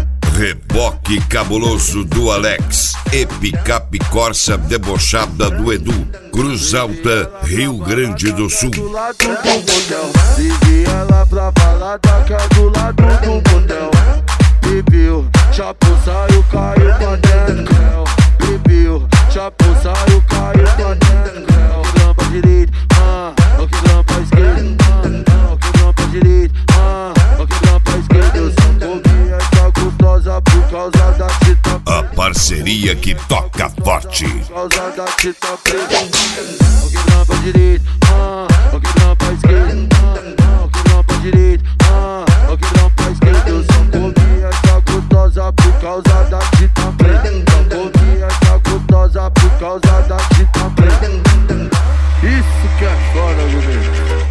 Reboque cabuloso do Alex e picape Corsa debochada do Edu. Cruz Alta, Rio Grande do Sul. Do lado do motel, levei ela pra balada que é do lado do motel. Bebeu, chapou, saiu, caiu pra dentro. Bebeu, chapou, saiu, caiu pra dentro. O que grampa direito, o que grampa esquerdo, o que grampa direito, o que grampa esquerdo. Eu só comi essa gostosa por causa da tita. A parceria que toca forte. Por causa da tita preta. O que grampa direito, o que grampa esquerdo, o que grampa direito, o que grampa esquerdo. Eu só comi essa gostosa por causa da tita preta. Só comi essa gostosa por causa da tita preta. Isso que é foda, meu.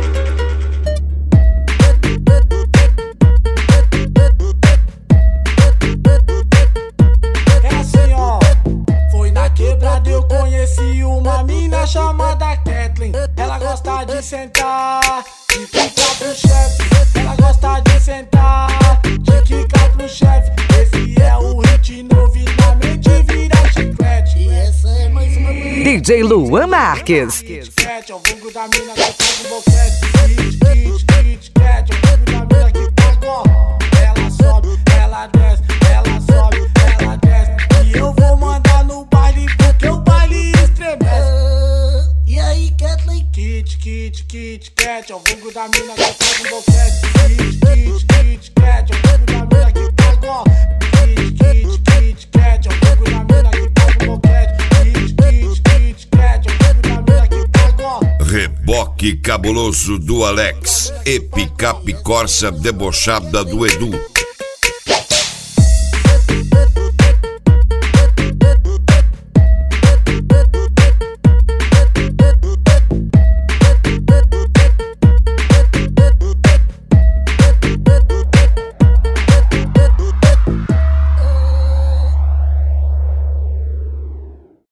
Eu conheci uma mina chamada Kathleen. Ela gosta de sentar, de quicar pro chefe. Ela gosta de sentar, de quicar pro chefe. Esse é o hit novo e na mente vira chiclete. E essa é mais uma DJ Luan Marques. Kit Kat, é o vulgo da mina que faz um boquete. Kit Kat, é o vulgo da mina que tá igual. Ela sobe, ela desce, ela sobe, ela desce. E eu vou mandar no baile porque o baile estremece. E aí, Kathleen? Kit Kat, é o vulgo da mina que faz um boquete. Kit Kat, é o vulgo da mina que tá igual. Kit Kat, é o vulgo da mina que faz um boquete. Kit Kat, é o vulgo da mina que tá igual. Reboque cabuloso do Alex e picape Corsa debochada do Edu.